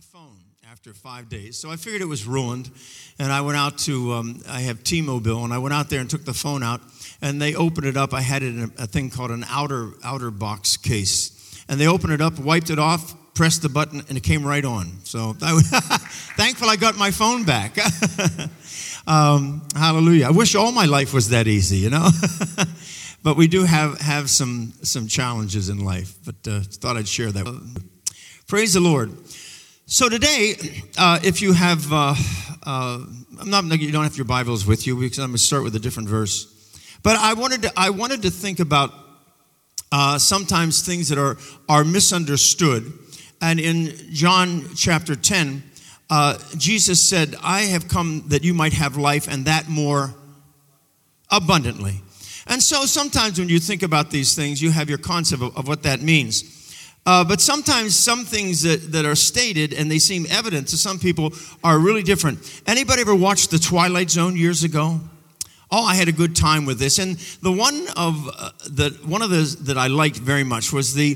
phone after 5 days, so I figured it was ruined, and I went out to, I have T-Mobile, and I went out there and took the phone out, and they opened it up. I had it in a thing called an outer box case, and they opened it up, wiped it off, pressed the button, and it came right on. So I was thankful I got my phone back. Hallelujah. I wish all my life was that easy, you know. But we do have some challenges in life, but thought I'd share that. Praise the Lord. So today, if you have, you don't have your Bibles with you because I'm going to start with a different verse. But I wanted to think about sometimes things that are misunderstood. And in John chapter 10, Jesus said, "I have come that you might have life and that more abundantly." And so sometimes when you think about these things, you have your concept of what that means. But sometimes some things that are stated and they seem evident to some people are really different. Anybody ever watched The Twilight Zone years ago? Oh, I had a good time with this. And the one of those that I liked very much was the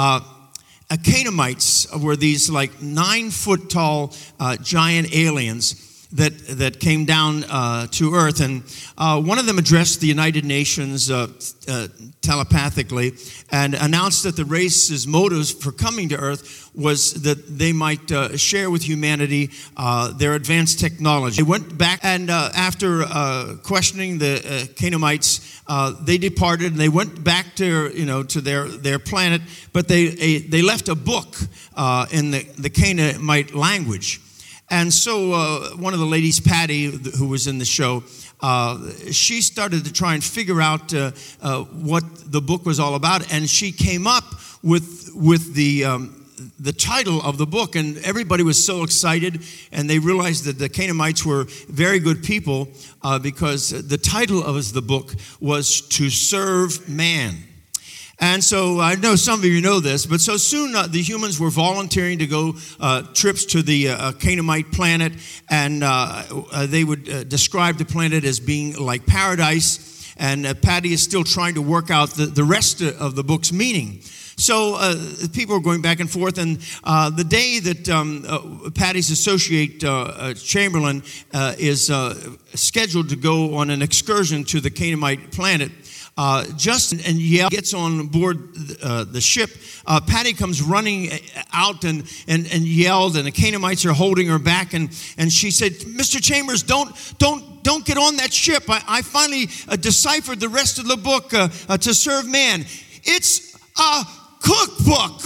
Canaanites were these like 9-foot tall giant aliens that came down to earth, and one of them addressed the United Nations telepathically and announced that the race's motives for coming to earth was that they might share with humanity their advanced technology. They went back, and after questioning the Canaanites, they departed and they went back to their planet, but they left a book in the Canaanite language. And so one of the ladies, Patty, who was in the show, she started to try and figure out what the book was all about, and she came up with the title of the book, and everybody was so excited, and they realized that the Canaanites were very good people because the title of the book was To Serve Man. And so I know some of you know this, but so soon the humans were volunteering to go trips to the Canaanite planet, and they would describe the planet as being like paradise, and Patty is still trying to work out the rest of the book's meaning. So people were going back and forth, and the day that Patty's associate, Chamberlain, is scheduled to go on an excursion to the Canaanite planet, Justin and Yale gets on board the ship. Patty comes running out and yelled, and the Canaanites are holding her back. And she said, "Mr. Chambers, don't get on that ship. I finally deciphered the rest of the book, To Serve Man. It's a cookbook."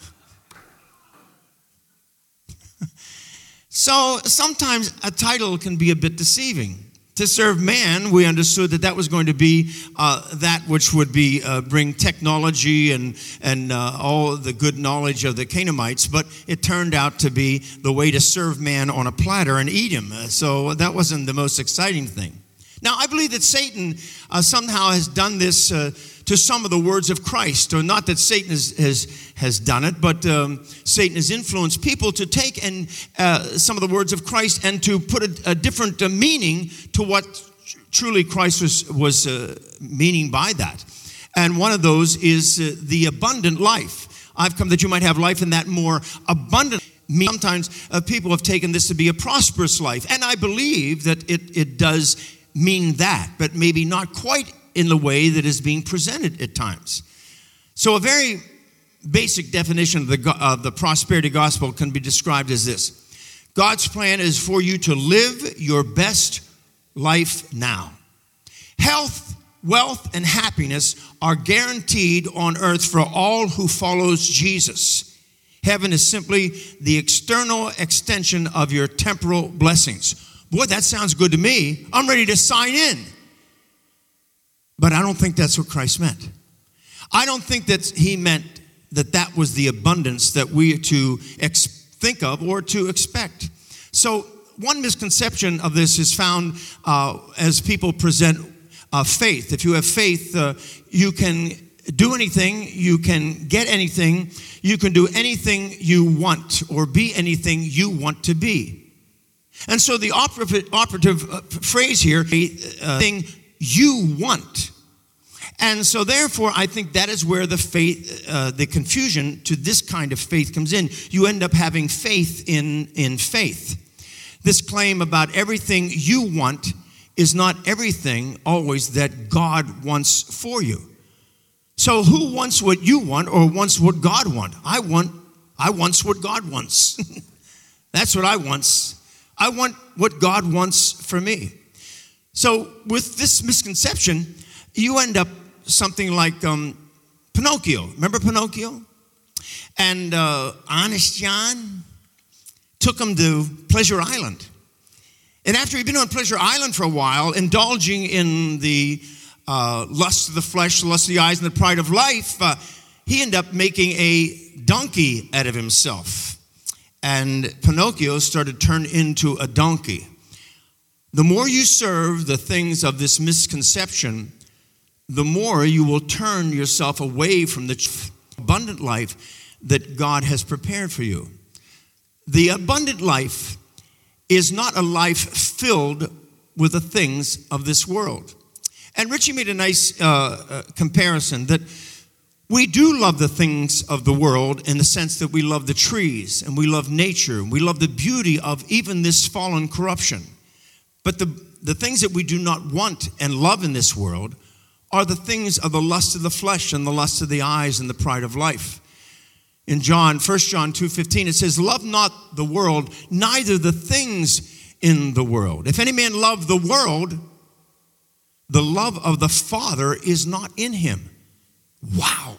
So sometimes a title can be a bit deceiving. To serve man, we understood that was going to be that which would be bring technology and all the good knowledge of the Canaanites, but it turned out to be the way to serve man on a platter and eat him. So that wasn't the most exciting thing. Now, I believe that Satan somehow has done this to some of the words of Christ, or not that Satan has done it, but Satan has influenced people to take some of the words of Christ and to put a different meaning to what truly Christ was meaning by that. And one of those is the abundant life. I've come that you might have life in that more abundant. Sometimes people have taken this to be a prosperous life, and I believe that it does mean that, but maybe not quite in the way that is being presented at times. So a very basic definition of the prosperity gospel can be described as this: God's plan is for you to live your best life now. Health, wealth, and happiness are guaranteed on earth for all who follows Jesus. Heaven is simply the external extension of your temporal blessings. Boy, that sounds good to me. I'm ready to sign in. But I don't think that's what Christ meant. I don't think that he meant that was the abundance that we are to think of or to expect. So one misconception of this is found as people present faith. If you have faith, you can do anything, you can get anything, you can do anything you want or be anything you want to be. And so the operative phrase here, thing you want. And so therefore, I think that is where the faith, the confusion to this kind of faith comes in. You end up having faith in faith. This claim about everything you want is not everything always that God wants for you. So who wants what you want or wants what God wants? I want what God wants. That's what I want. I want what God wants for me. So with this misconception, you end up something like Pinocchio. Remember Pinocchio? And Honest John took him to Pleasure Island. And after he'd been on Pleasure Island for a while, indulging in the lust of the flesh, the lust of the eyes, and the pride of life, he ended up making a donkey out of himself. And Pinocchio started to turn into a donkey. The more you serve the things of this misconception, the more you will turn yourself away from the abundant life that God has prepared for you. The abundant life is not a life filled with the things of this world. And Richie made a nice comparison that we do love the things of the world in the sense that we love the trees and we love nature and we love the beauty of even this fallen corruption. But the things that we do not want and love in this world are the things of the lust of the flesh and the lust of the eyes and the pride of life. In 1 John 2:15, it says, love not the world, neither the things in the world. If any man love the world, the love of the Father is not in him. Wow.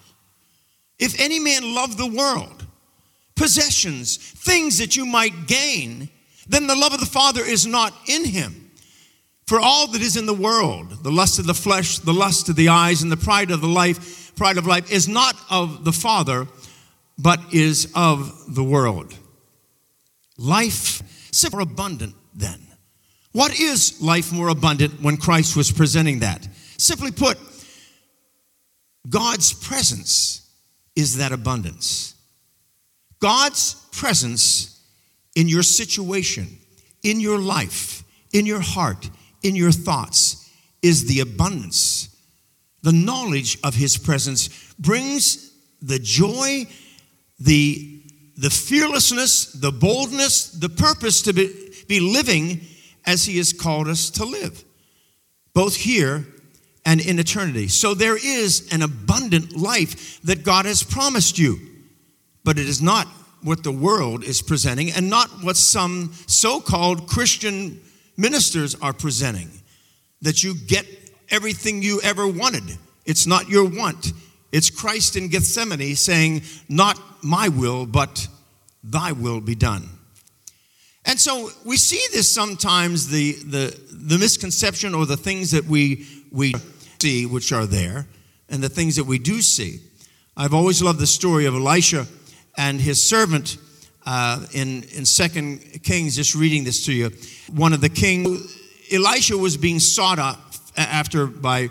If any man love the world, possessions, things that you might gain, then the love of the Father is not in him. For all that is in the world, the lust of the flesh, the lust of the eyes, and the pride of life is not of the Father, but is of the world. Life is more abundant then. What is life more abundant when Christ was presenting that? Simply put, God's presence is that abundance. God's presence in your situation, in your life, in your heart, in your thoughts is the abundance. The knowledge of his presence brings the joy, the fearlessness, the boldness, the purpose to be living as he has called us to live, both here and in eternity. So there is an abundant life that God has promised you, but it is not what the world is presenting and not what some so-called Christian ministers are presenting, that you get everything you ever wanted. It's not your want. It's Christ in Gethsemane saying, not my will, but thy will be done. And so we see this sometimes, the misconception or the things that we see which are there and the things that we do see. I've always loved the story of Elisha and his servant in 2 Kings, just reading this to you. One of the kings, Elisha was being sought after by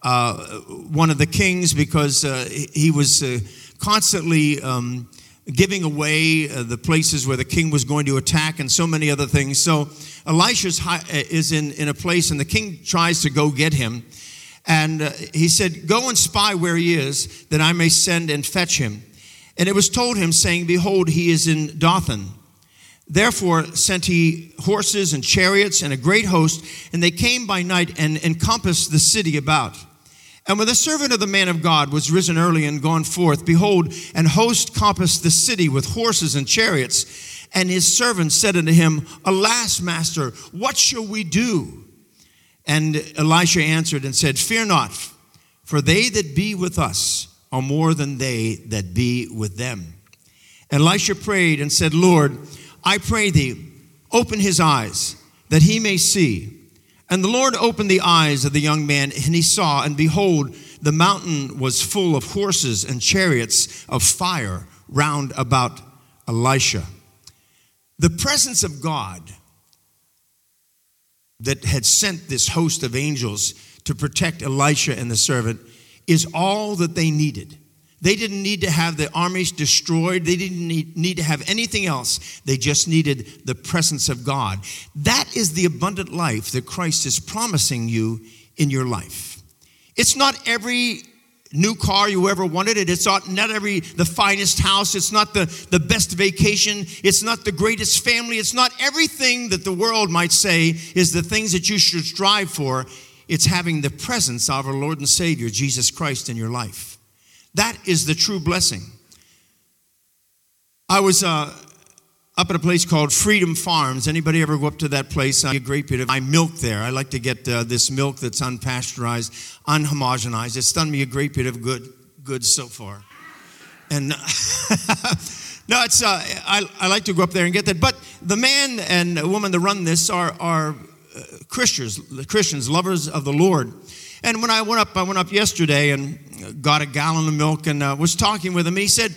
one of the kings because he was constantly giving away the places where the king was going to attack and so many other things. So Elisha is in a place and the king tries to go get him. And he said, go and spy where he is, that I may send and fetch him. And it was told him, saying, behold, he is in Dothan. Therefore sent he horses and chariots and a great host, and they came by night and encompassed the city about. And when the servant of the man of God was risen early and gone forth, behold, an host compassed the city with horses and chariots. And his servant said unto him, alas, master, what shall we do? And Elisha answered and said, fear not, for they that be with us are more than they that be with them. And Elisha prayed and said, Lord, I pray thee, open his eyes, that he may see. And the Lord opened the eyes of the young man, and he saw, and behold, the mountain was full of horses and chariots of fire round about Elisha. The presence of God that had sent this host of angels to protect Elisha and the servant is all that they needed. They didn't need to have the armies destroyed. They didn't need to have anything else. They just needed the presence of God. That is the abundant life that Christ is promising you in your life. It's not every new car you ever wanted. It's not the finest house. It's not the best vacation. It's not the greatest family. It's not everything that the world might say is the things that you should strive for. It's having the presence of our Lord and Savior, Jesus Christ, in your life. That is the true blessing. I was up at a place called Freedom Farms. Anybody ever go up to that place? I get a great bit of my milk there. I like to get this milk that's unpasteurized, unhomogenized. It's done me a great bit of good so far. And no, it's I like to go up there and get that. But the man and woman that run this are Christians, lovers of the Lord. And when I went up yesterday and got a gallon of milk and was talking with him. He said,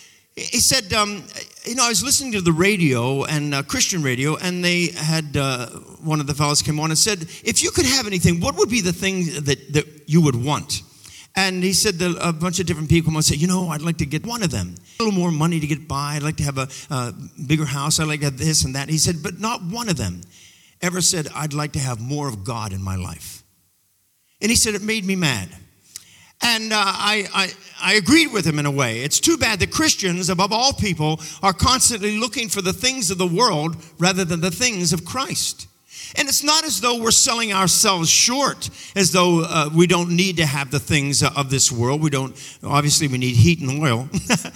I was listening to the radio and Christian radio, and they had one of the fellows came on and said, if you could have anything, what would be the thing that you would want? And he said that a bunch of different people would say, I'd like to get one of them. A little more money to get by. I'd like to have a bigger house. I'd like to have this and that. He said, but not one of them ever said, I'd like to have more of God in my life. And he said, it made me mad. And I agreed with him in a way. It's too bad that Christians, above all people, are constantly looking for the things of the world rather than the things of Christ. And it's not as though we're selling ourselves short, as though we don't need to have the things of this world. Obviously we need heat and oil.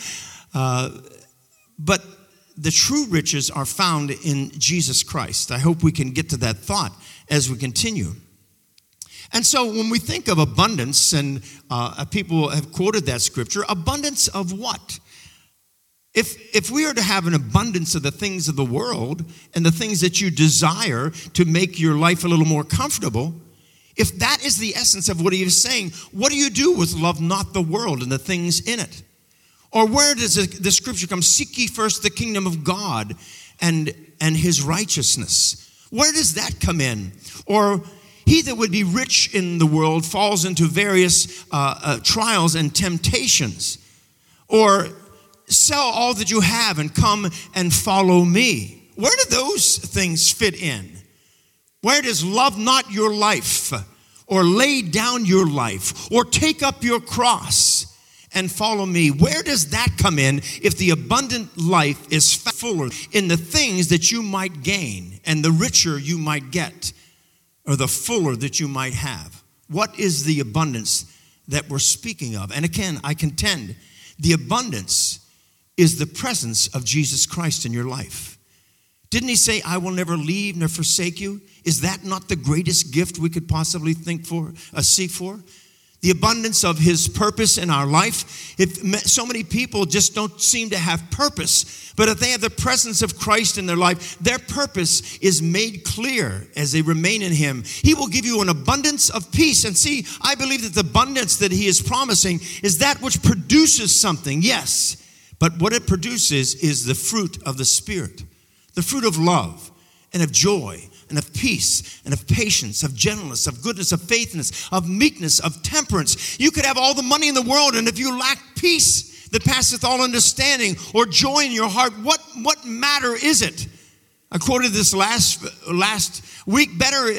But the true riches are found in Jesus Christ. I hope we can get to that thought as we continue. And so when we think of abundance, and people have quoted that scripture, abundance of what? If we are to have an abundance of the things of the world and the things that you desire to make your life a little more comfortable, if that is the essence of what he is saying, what do you do with love not the world and the things in it? Or where does the scripture come? Seek ye first the kingdom of God and his righteousness. Where does that come in? Or he that would be rich in the world falls into various trials and temptations. Or sell all that you have and come and follow me. Where do those things fit in? Where does love not your life, or lay down your life, or take up your cross and follow me? Where does that come in if the abundant life is fuller in the things that you might gain and the richer you might get, or the fuller that you might have? What is the abundance that we're speaking of? And again, I contend the abundance is the presence of Jesus Christ in your life. Didn't he say, I will never leave nor forsake you? Is that not the greatest gift we could possibly seek for? The abundance of his purpose in our life. So many people just don't seem to have purpose, but if they have the presence of Christ in their life, their purpose is made clear as they remain in him. He will give you an abundance of peace. And see, I believe that the abundance that he is promising is that which produces something, yes, but what it produces is the fruit of the Spirit, the fruit of love and of joy and of peace and of patience, of gentleness, of goodness, of faithfulness, of meekness, of temperance. You could have all the money in the world, and if you lack peace that passeth all understanding, or joy in your heart, what matter is it? I quoted this last week, better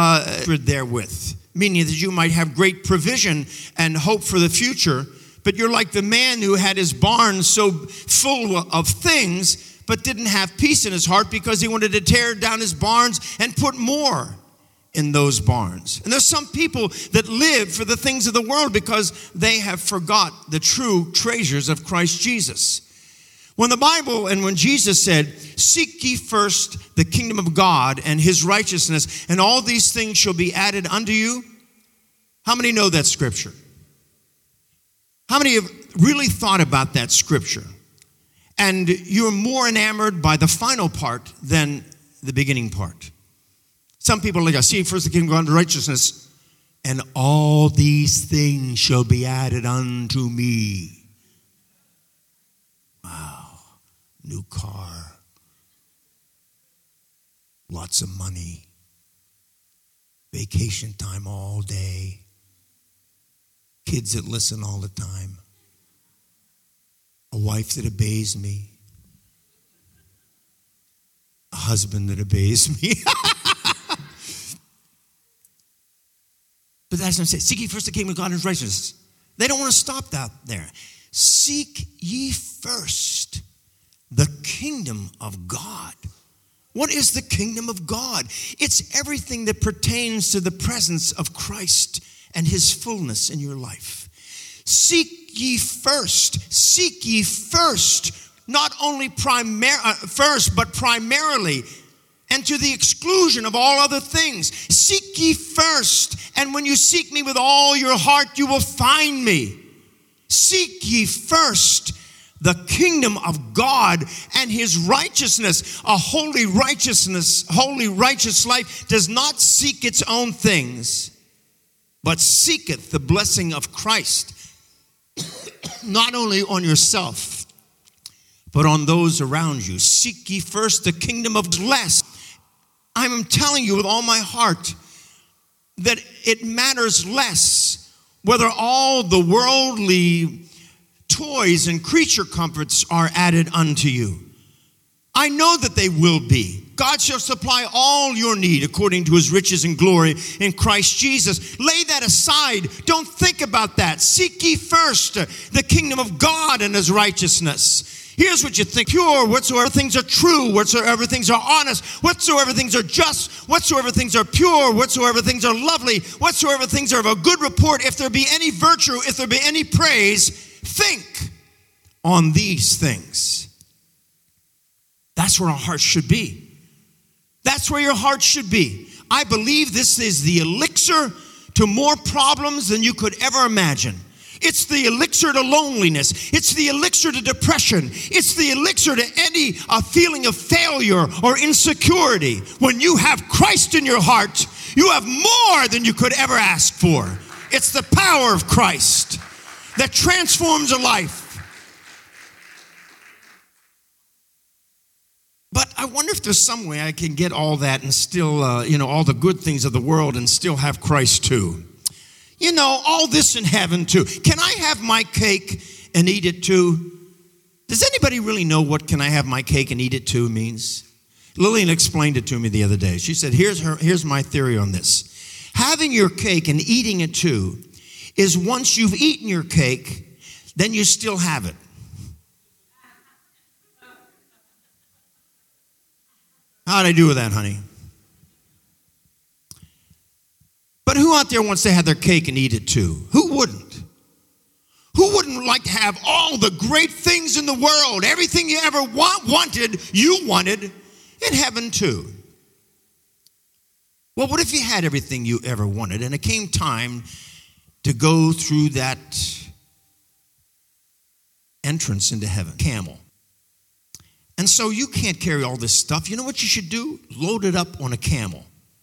therewith, meaning that you might have great provision and hope for the future. But you're like the man who had his barn so full of things, but didn't have peace in his heart because he wanted to tear down his barns and put more in those barns. And there's some people that live for the things of the world because they have forgot the true treasures of Christ Jesus. When the Bible and when Jesus said, seek ye first the kingdom of God and his righteousness, and all these things shall be added unto you. How many know that scripture? How many have really thought about that scripture? And you're more enamored by the final part than the beginning part. Some people are like, I see first the kingdom of God and righteousness, and all these things shall be added unto me. Wow. New car. Lots of money. Vacation time all day. Kids that listen all the time. A wife that obeys me. A husband that obeys me. But But that's what I'm saying. Seek ye first the kingdom of God and his righteousness. They don't want to stop that there. Seek ye first the kingdom of God. What is the kingdom of God? It's everything that pertains to the presence of Christ and his fullness in your life. Seek ye first, not only first, but primarily, and to the exclusion of all other things. Seek ye first, and when you seek me with all your heart, you will find me. Seek ye first the kingdom of God and his righteousness. A holy righteous life does not seek its own things, but seeketh the blessing of Christ, not only on yourself, but on those around you. Seek ye first the kingdom of less. I'm telling you with all my heart that it matters less whether all the worldly toys and creature comforts are added unto you. I know that they will be. God shall supply all your need according to his riches and glory in Christ Jesus. Lay that aside. Don't think about that. Seek ye first the kingdom of God and his righteousness. Here's what you think. Pure, whatsoever things are true, whatsoever things are honest, whatsoever things are just, whatsoever things are pure, whatsoever things are lovely, whatsoever things are of a good report, if there be any virtue, if there be any praise, think on these things. That's where our hearts should be. That's where your heart should be. I believe this is the elixir to more problems than you could ever imagine. It's the elixir to loneliness. It's the elixir to depression. It's the elixir to any feeling of failure or insecurity. When you have Christ in your heart, you have more than you could ever ask for. It's the power of Christ that transforms a life. But I wonder if there's some way I can get all that and still, all the good things of the world and still have Christ too. All this in heaven too. Can I have my cake and eat it too? Does anybody really know what can I have my cake and eat it too means? Lillian explained it to me the other day. She said, here's my theory on this. Having your cake and eating it too is once you've eaten your cake, then you still have it. How'd I do with that, honey? But who out there wants to have their cake and eat it too? Who wouldn't? Who wouldn't like to have all the great things in the world, everything you ever wanted in heaven too? Well, what if you had everything you ever wanted and it came time to go through that entrance into heaven, camel? And so you can't carry all this stuff. You know what you should do? Load it up on a camel.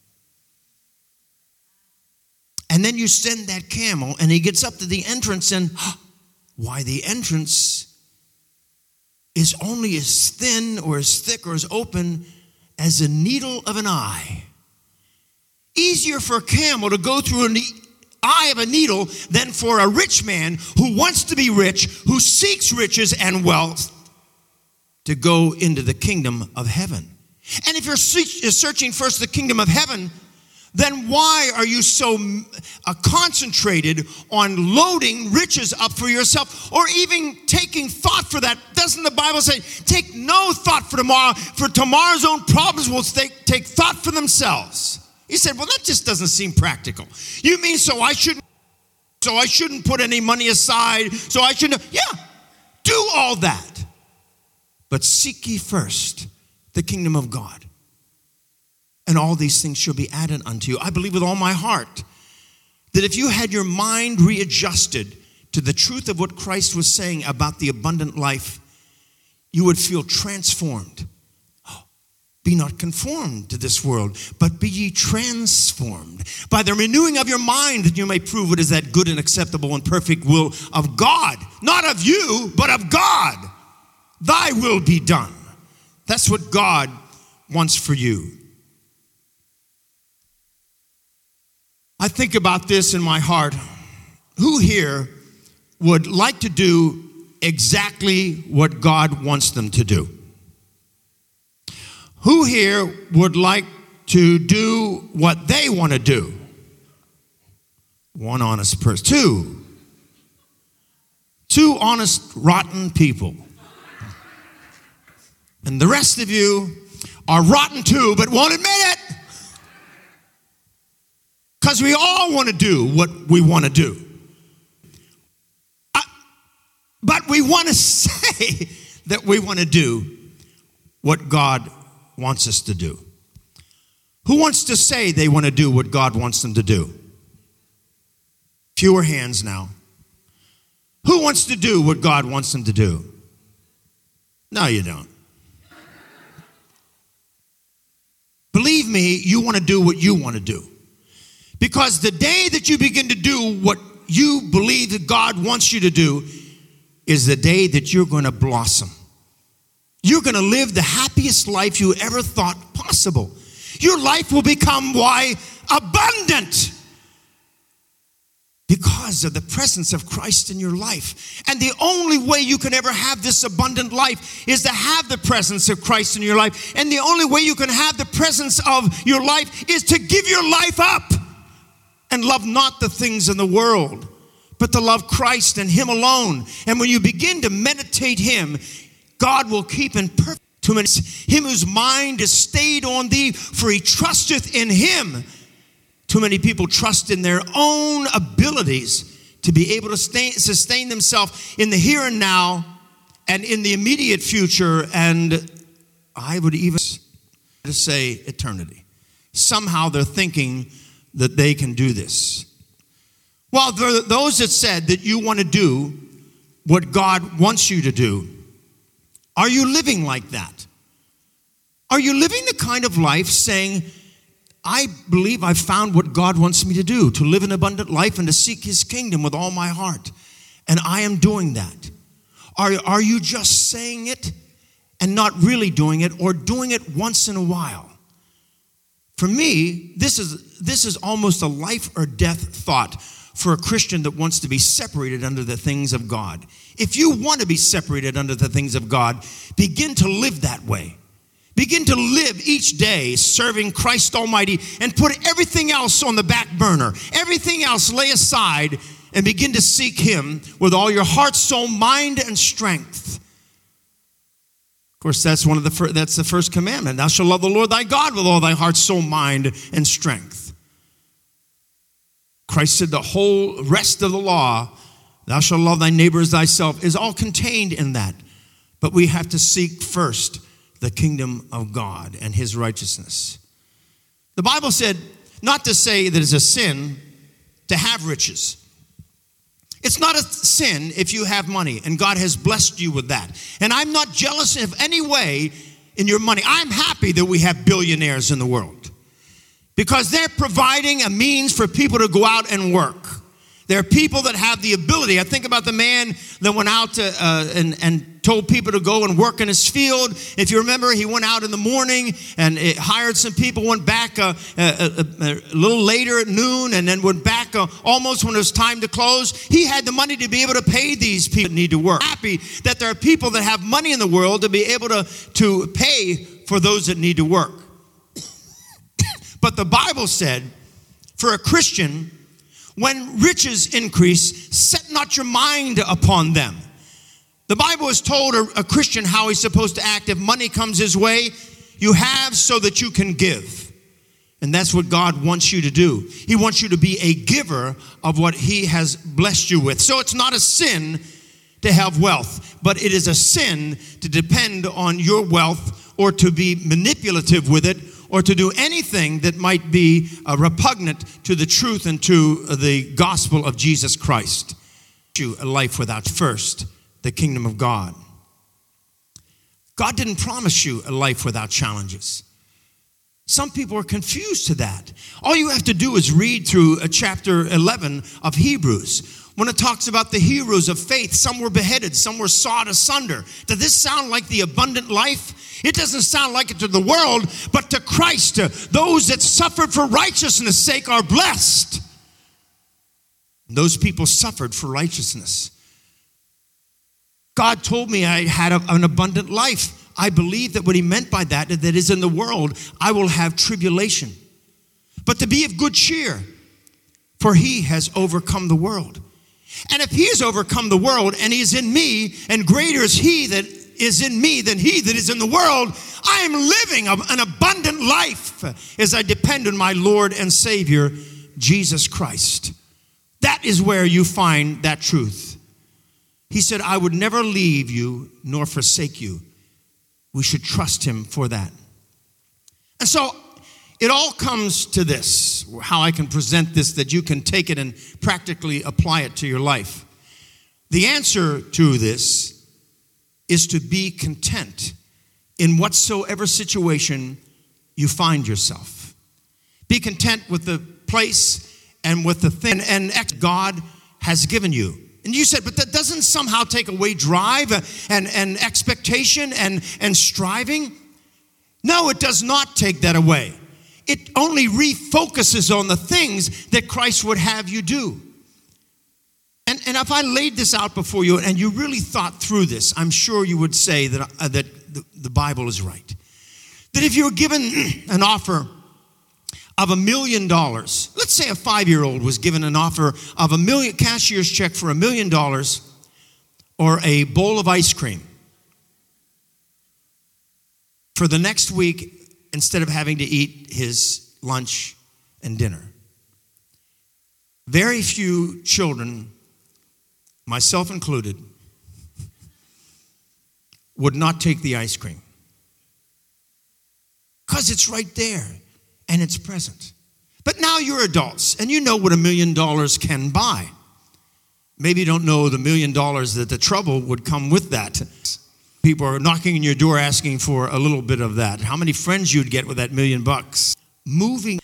And then you send that camel, and he gets up to the entrance, and why, the entrance is only as thin or as thick or as open as a needle of an eye. Easier for a camel to go through an eye of a needle than for a rich man who wants to be rich, who seeks riches and wealth, to go into the kingdom of heaven. And if you're searching first the kingdom of heaven, then why are you so concentrated on loading riches up for yourself or even taking thought for that? Doesn't the Bible say, take no thought for tomorrow, for tomorrow's own problems will take thought for themselves? He said, well, that just doesn't seem practical. You mean so I shouldn't put any money aside, yeah, do all that. But seek ye first the kingdom of God, and all these things shall be added unto you. I believe with all my heart that if you had your mind readjusted to the truth of what Christ was saying about the abundant life, you would feel transformed. Be not conformed to this world, but be ye transformed by the renewing of your mind, that you may prove what is that good and acceptable and perfect will of God. Not of you, but of God. Thy will be done. That's what God wants for you. I think about this in my heart. Who here would like to do exactly what God wants them to do? Who here would like to do what they want to do? One honest person. Two honest, rotten people. And the rest of you are rotten too, but won't admit it. Because we all want to do what we want to do. But we want to say that we want to do what God wants us to do. Who wants to say they want to do what God wants them to do? Fewer hands now. Who wants to do what God wants them to do? No, you don't. Believe me, you want to do what you want to do. Because the day that you begin to do what you believe that God wants you to do is the day that you're going to blossom. You're going to live the happiest life you ever thought possible. Your life will become, abundant. Because of the presence of Christ in your life. And the only way you can ever have this abundant life is to have the presence of Christ in your life. And the only way you can have the presence of your life is to give your life up and love not the things in the world, but to love Christ and Him alone. And when you begin to meditate Him, God will keep in perfect him whose mind is stayed on thee, for he trusteth in Him. Too many people trust in their own abilities to be able to sustain themselves in the here and now and in the immediate future, and I would even say eternity. Somehow they're thinking that they can do this. Well, there are those that said that you want to do what God wants you to do. Are you living like that? Are you living the kind of life saying, I believe I've found what God wants me to do, to live an abundant life and to seek His kingdom with all my heart. And I am doing that. Are you just saying it and not really doing it, or doing it once in a while? For me, this is almost a life or death thought for a Christian that wants to be separated under the things of God. If you want to be separated under the things of God, begin to live that way. Begin to live each day serving Christ Almighty and put everything else on the back burner. Everything else lay aside and begin to seek Him with all your heart, soul, mind, and strength. Of course, that's the first commandment. Thou shalt love the Lord thy God with all thy heart, soul, mind, and strength. Christ said the whole rest of the law, thou shalt love thy neighbor as thyself, is all contained in that. But we have to seek first the kingdom of God and His righteousness. The Bible said not to say that it's a sin to have riches. It's not a sin if you have money, and God has blessed you with that. And I'm not jealous of any way in your money. I'm happy that we have billionaires in the world, because they're providing a means for people to go out and work. There are people that have the ability. I think about the man that went out and told people to go and work in his field. If you remember, he went out in the morning and hired some people, went back a little later at noon, and then went back almost when it was time to close. He had the money to be able to pay these people that need to work. Happy that there are people that have money in the world to be able to pay for those that need to work. But the Bible said, for a Christian, when riches increase, set not your mind upon them. The Bible has told a Christian how he's supposed to act. If money comes his way, you have so that you can give. And that's what God wants you to do. He wants you to be a giver of what He has blessed you with. So it's not a sin to have wealth, but it is a sin to depend on your wealth or to be manipulative with it, or to do anything that might be repugnant to the truth and to the gospel of Jesus Christ. A life without first the kingdom of God. God didn't promise you a life without challenges. Some people are confused to that. All you have to do is read through chapter 11 of Hebrews. When it talks about the heroes of faith, some were beheaded, some were sawed asunder. Does this sound like the abundant life? It doesn't sound like it to the world, but to Christ, those that suffered for righteousness' sake are blessed. Those people suffered for righteousness. God told me I had an abundant life. I believe that what He meant by that is in the world, I will have tribulation. But to be of good cheer. for he has overcome the world. And if he has overcome the world and he is in me, and greater is he that is in me than he that is in the world, I am living an abundant life as I depend on my Lord and Savior, Jesus Christ. That is where you find that truth. He said, I would never leave you nor forsake you. We should trust him for that. And so it all comes to this, how I can present this, that you can take it and practically apply it to your life. The answer to this is to be content in whatsoever situation you find yourself. Be content with the place and with the thing and God has given you. And you said, but that doesn't somehow take away drive and expectation and striving? No, it does not take that away. It only refocuses on the things that Christ would have you do. And if I laid this out before you and you really thought through this, I'm sure you would say that the Bible is right. That if you were given an offer of $1 million, let's say a 5-year-old was given an offer of cashier's check for $1 million or a bowl of ice cream for the next week instead of having to eat his lunch and dinner. Very few children, myself included, would not take the ice cream. Because it's right there and it's present. But now you're adults and you know what $1 million can buy. Maybe you don't know the $1 million that the trouble would come with that. People are knocking on your door asking for a little bit of that. How many friends you'd get with that $1 million? Moving.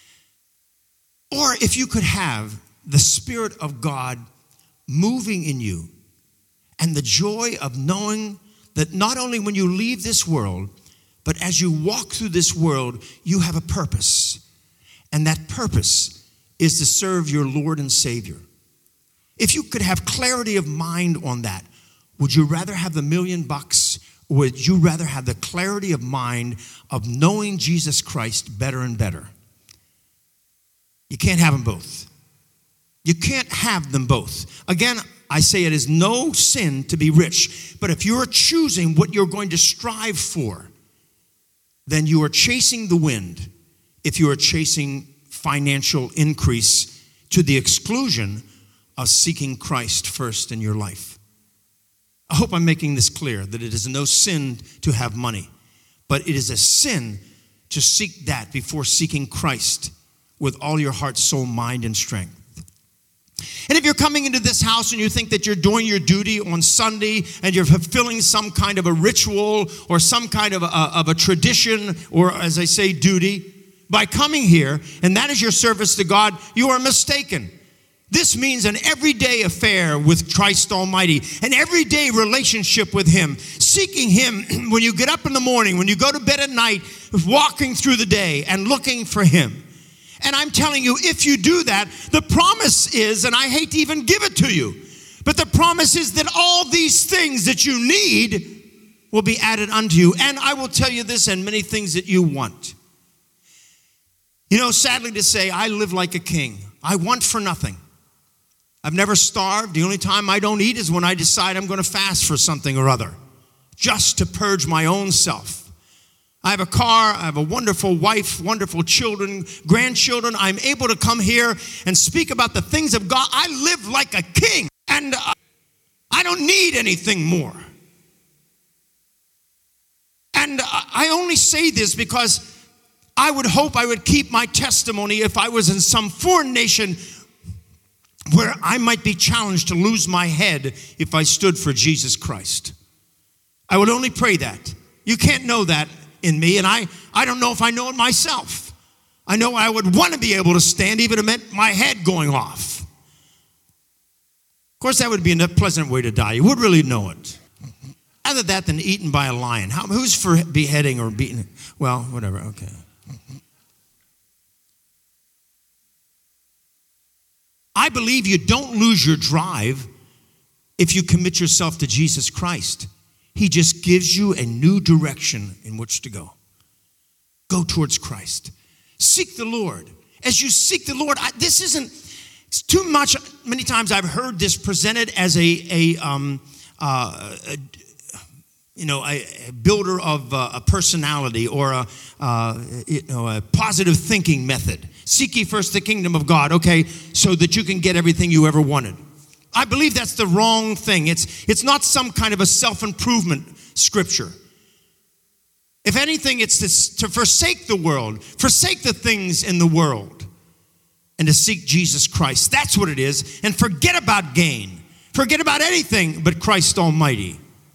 Or if you could have the Spirit of God moving in you and the joy of knowing that not only when you leave this world, but as you walk through this world, you have a purpose. And that purpose is to serve your Lord and Savior. If you could have clarity of mind on that, would you rather have the $1 million, or would you rather have the clarity of mind of knowing Jesus Christ better and better? You can't have them both. You can't have them both. Again, I say it is no sin to be rich, but if you're choosing what you're going to strive for, then you are chasing the wind if you are chasing financial increase to the exclusion of seeking Christ first in your life. I hope I'm making this clear, that it is no sin to have money, but it is a sin to seek that before seeking Christ with all your heart, soul, mind, and strength. And if you're coming into this house and you think that you're doing your duty on Sunday and you're fulfilling some kind of a ritual or some kind of a tradition, or as I say, duty, by coming here, and that is your service to God, you are mistaken. This means an everyday affair with Christ Almighty, an everyday relationship with Him, seeking Him when you get up in the morning, when you go to bed at night, walking through the day and looking for Him. And I'm telling you, if you do that, the promise is, and I hate to even give it to you, but the promise is that all these things that you need will be added unto you. And I will tell you this, and many things that you want. You know, sadly to say, I live like a king. I want for nothing. I've never starved. The only time I don't eat is when I decide I'm going to fast for something or other, just to purge my own self. I have a car, I have a wonderful wife, wonderful children, grandchildren. I'm able to come here and speak about the things of God. I live like a king, and I don't need anything more. And I only say this because I would hope I would keep my testimony if I was in some foreign nation where I might be challenged to lose my head if I stood for Jesus Christ. I would only pray that. You can't know that in me, and I don't know if I know it myself. I know I would want to be able to stand even if it meant my head going off. Of course, that would be a pleasant way to die. You would really know it. Other that than eaten by a lion. Who's for beheading or beating? Well, whatever, okay. I believe you don't lose your drive if you commit yourself to Jesus Christ. He just gives you a new direction in which to go. Go towards Christ. Seek the Lord. As you seek the Lord, It's too much. Many times I've heard this presented as a builder of a personality or a positive thinking method. Seek ye first the kingdom of God, okay, so that you can get everything you ever wanted. I believe that's the wrong thing. It's not some kind of a self-improvement scripture. If anything, it's to forsake the world, forsake the things in the world, and to seek Jesus Christ. That's what it is. And forget about gain. Forget about anything but Christ Almighty.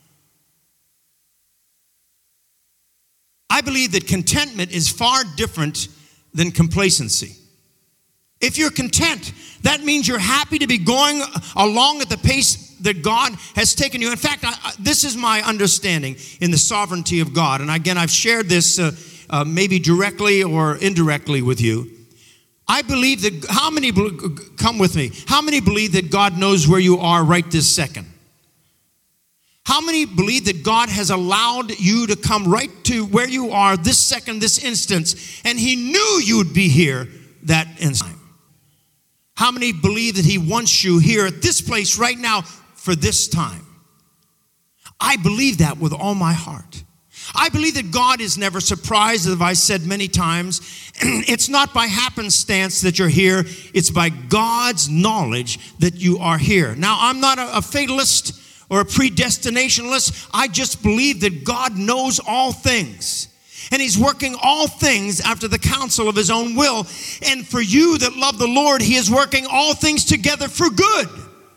I believe that contentment is far different than complacency. If you're content, that means you're happy to be going along at the pace that God has taken you. In fact, this is my understanding in the sovereignty of God. And again, I've shared this maybe directly or indirectly with you. I believe that, how many, come with me, how many believe that God knows where you are right this second? How many believe that God has allowed you to come right to where you are this second, this instance, and He knew you would be here that instant? How many believe that He wants you here at this place right now for this time? I believe that with all my heart. I believe that God is never surprised, as I've said many times. It's not by happenstance that you're here. It's by God's knowledge that you are here. Now, I'm not a fatalist or a predestinationalist. I just believe that God knows all things. And He's working all things after the counsel of His own will. And for you that love the Lord, He is working all things together for good.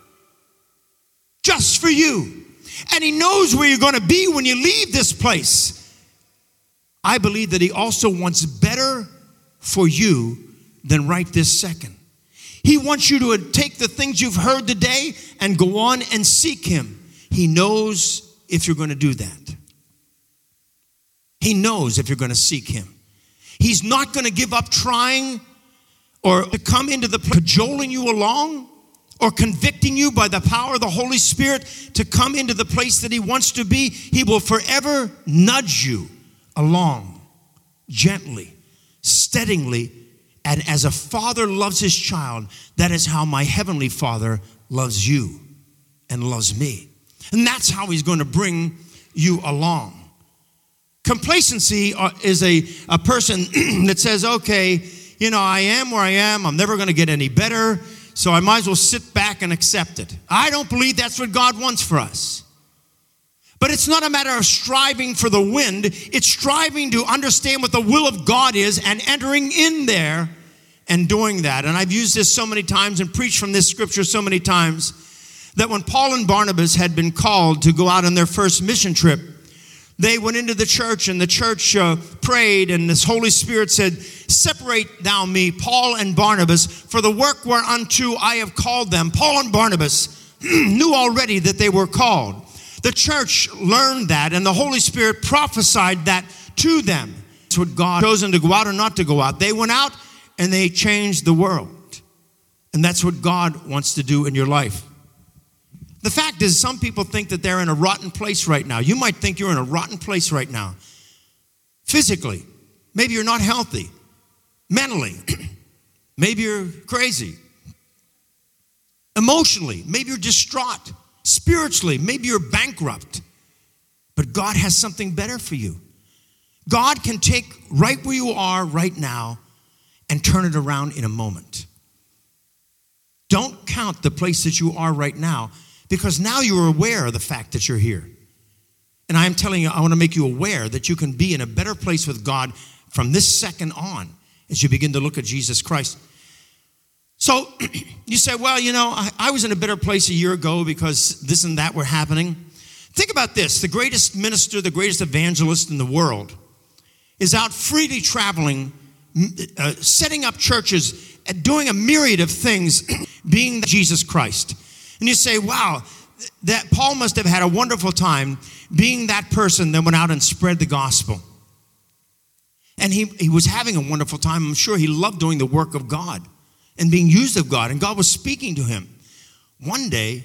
Just for you. And He knows where you're going to be when you leave this place. I believe that He also wants better for you than right this second. He wants you to take the things you've heard today and go on and seek Him. He knows if you're going to do that. He knows if you're going to seek Him. He's not going to give up trying or to come into the cajoling you along or convicting you by the power of the Holy Spirit to come into the place that He wants to be. He will forever nudge you along gently, steadily, and as a father loves his child, that is how my heavenly Father loves you and loves me. And that's how He's going to bring you along. Complacency is a person that says, okay, I am where I am. I'm never going to get any better, so I might as well sit back and accept it. I don't believe that's what God wants for us. But it's not a matter of striving for the wind. It's striving to understand what the will of God is and entering in there and doing that. And I've used this so many times and preached from this scripture so many times that when Paul and Barnabas had been called to go out on their first mission trip, they went into the church and the church prayed, and this Holy Spirit said, separate thou me, Paul and Barnabas, for the work whereunto I have called them. Paul and Barnabas knew already that they were called. The church learned that, and the Holy Spirit prophesied that to them. That's what God chose them to go out or not to go out. They went out and they changed the world. And that's what God wants to do in your life. The fact is, some people think that they're in a rotten place right now. You might think you're in a rotten place right now. Physically, maybe you're not healthy. Mentally, maybe you're crazy. Emotionally, maybe you're distraught. Spiritually, maybe you're bankrupt. But God has something better for you. God can take right where you are right now and turn it around in a moment. Don't count the place that you are right now, because now you're aware of the fact that you're here. And I am telling you, I want to make you aware that you can be in a better place with God from this second on as you begin to look at Jesus Christ. So you say, well, I was in a better place a year ago because this and that were happening. Think about this. The greatest minister, the greatest evangelist in the world is out freely traveling, setting up churches, and doing a myriad of things, being Jesus Christ. And you say, wow, that Paul must have had a wonderful time being that person that went out and spread the gospel. And he was having a wonderful time. I'm sure he loved doing the work of God and being used of God. And God was speaking to him. One day,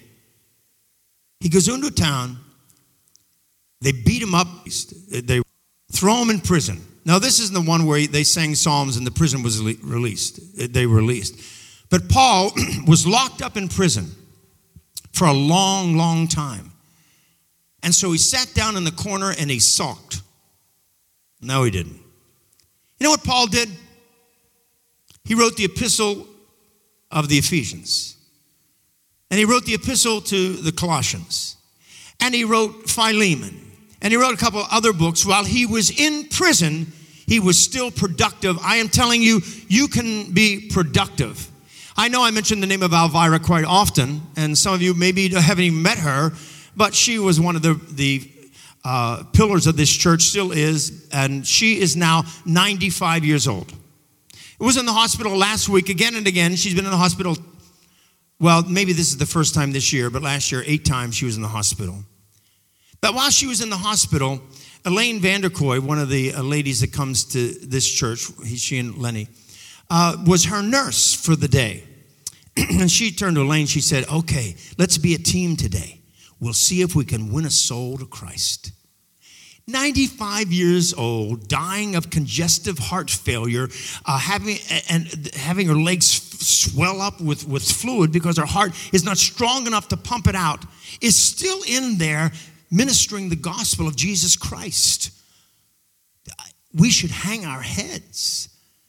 he goes into town. They beat him up. They throw him in prison. Now, this isn't the one where they sang psalms and the prison was released. They were released. But Paul was locked up in prison for a long, long time. And so he sat down in the corner and he sulked. No, he didn't. You know what Paul did? He wrote the epistle of the Ephesians. And he wrote the epistle to the Colossians. And he wrote Philemon. And he wrote a couple of other books. While he was in prison, he was still productive. I am telling you, you can be productive. I know I mention the name of Elvira quite often, and some of you maybe haven't even met her, but she was one of the pillars of this church, still is, and she is now 95 years old. Was in the hospital last week again and again. She's been in the hospital, well, maybe this is the first time this year, but last year 8 times she was in the hospital. But while she was in the hospital, Elaine Vanderkoy, one of the ladies that comes to this church, she and Lenny, was her nurse for the day. And she turned to Elaine, she said, okay, let's be a team today. We'll see if we can win a soul to Christ. 95 years old, dying of congestive heart failure, having her legs swell up with fluid because her heart is not strong enough to pump it out, is still in there ministering the gospel of Jesus Christ. We should hang our heads.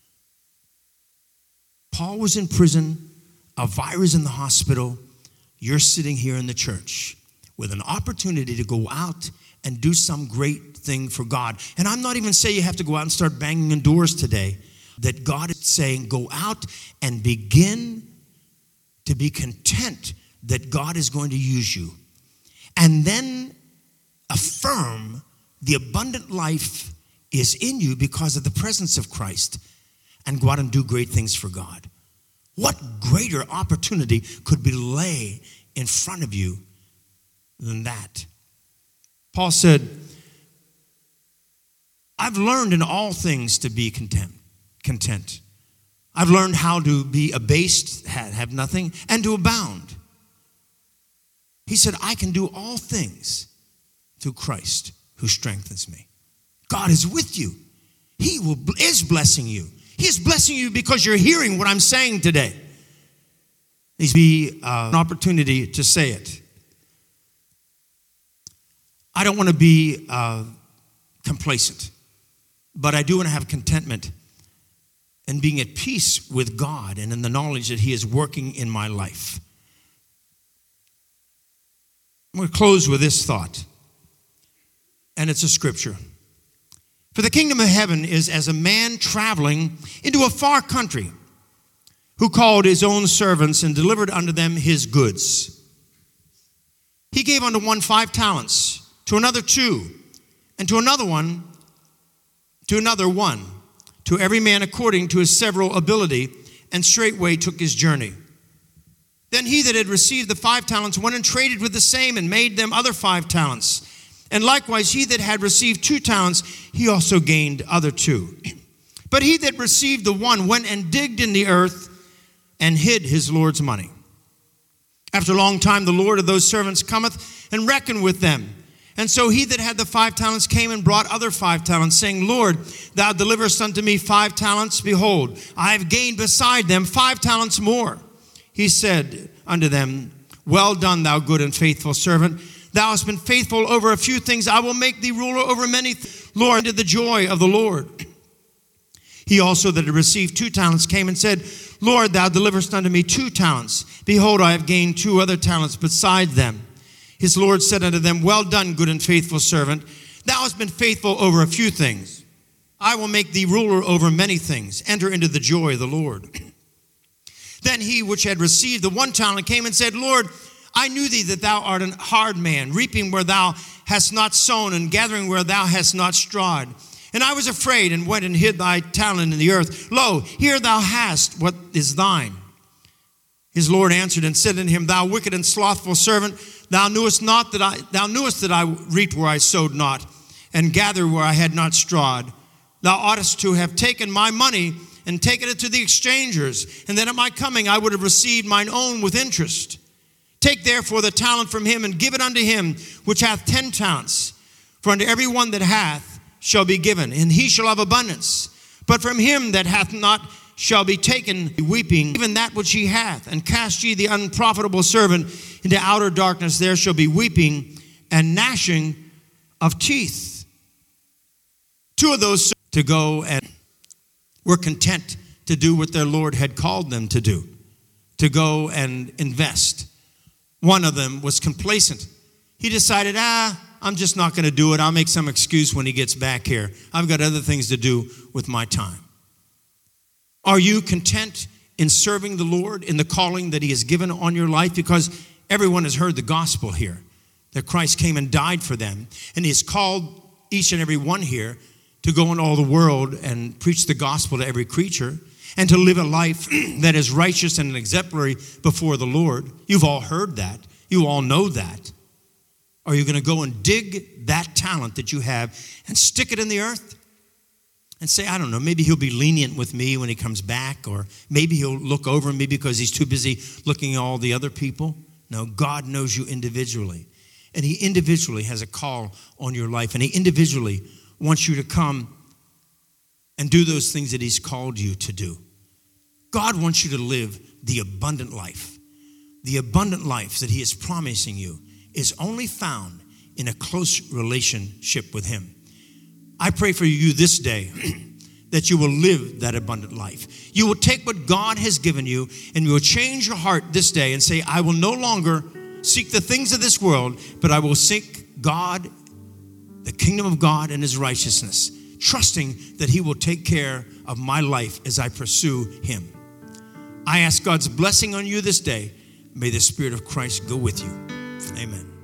Paul was in prison, Elvira's in the hospital, you're sitting here in the church with an opportunity to go out and do some great thing for God. And I'm not even saying you have to go out and start banging on doors today. That God is saying, go out and begin to be content that God is going to use you. And then affirm the abundant life is in you because of the presence of Christ. And go out and do great things for God. What greater opportunity could be lay in front of you than that? Paul said, I've learned in all things to be content. I've learned how to be abased, have nothing, and to abound. He said, I can do all things through Christ who strengthens me. God is with you. He is blessing you. He is blessing you because you're hearing what I'm saying today. Needs to be an opportunity to say it. I don't want to be complacent, but I do want to have contentment and being at peace with God and in the knowledge that He is working in my life. I'm going to close with this thought, and it's a scripture. For the kingdom of heaven is as a man traveling into a far country, who called his own servants and delivered unto them his goods. He gave unto one 5 talents, to another 2, and to another 1, to every man according to his several ability, and straightway took his journey. Then he that had received the 5 talents went and traded with the same, and made them other 5 talents. And likewise he that had received 2 talents, he also gained other 2. But he that received the 1 went and digged in the earth, and hid his Lord's money. After a long time, the Lord of those servants cometh and reckoned with them. And so he that had the 5 talents came and brought other 5 talents, saying, Lord, thou deliverest unto me 5 talents. Behold, I have gained beside them 5 talents more. He said unto them, well done, thou good and faithful servant. Thou hast been faithful over a few things. I will make thee ruler over many things. Lord, into the joy of the Lord. He also that had received 2 talents came and said, Lord, thou deliverest unto me 2 talents. Behold, I have gained 2 other talents beside them. His Lord said unto them, well done, good and faithful servant. Thou hast been faithful over a few things. I will make thee ruler over many things. Enter into the joy of the Lord. Then he which had received the 1 talent came and said, Lord, I knew thee that thou art an hard man, reaping where thou hast not sown, and gathering where thou hast not strawed. And I was afraid, and went and hid thy talent in the earth. Lo, here thou hast what is thine. His Lord answered and said unto him, thou wicked and slothful servant, thou knewest that I reaped where I sowed not, and gathered where I had not strawed. Thou oughtest to have taken my money and taken it to the exchangers, and then at my coming I would have received mine own with interest. Take therefore the talent from him, and give it unto him which hath 10 talents. For unto every one that hath shall be given, and he shall have abundance. But from him that hath not, shall be taken weeping, even that which he hath, and cast ye the unprofitable servant into outer darkness. There shall be weeping and gnashing of teeth. Two of those to go and were content to do what their Lord had called them to do, to go and invest. One of them was complacent. He decided, I'm just not going to do it. I'll make some excuse when he gets back here. I've got other things to do with my time. Are you content in serving the Lord in the calling that he has given on your life? Because everyone has heard the gospel here, that Christ came and died for them. And he has called each and every one here to go in all the world and preach the gospel to every creature and to live a life that is righteous and exemplary before the Lord. You've all heard that. You all know that. Are you going to go and dig that talent that you have and stick it in the earth and say, I don't know, maybe he'll be lenient with me when he comes back, or maybe he'll look over me because he's too busy looking at all the other people? No, God knows you individually, and he individually has a call on your life, and he individually wants you to come and do those things that he's called you to do. God wants you to live the abundant life. The abundant life that he is promising you is only found in a close relationship with him. I pray for you this day that you will live that abundant life. You will take what God has given you and you will change your heart this day and say, I will no longer seek the things of this world, but I will seek God, the kingdom of God and his righteousness, trusting that he will take care of my life as I pursue him. I ask God's blessing on you this day. May the Spirit of Christ go with you. Amen.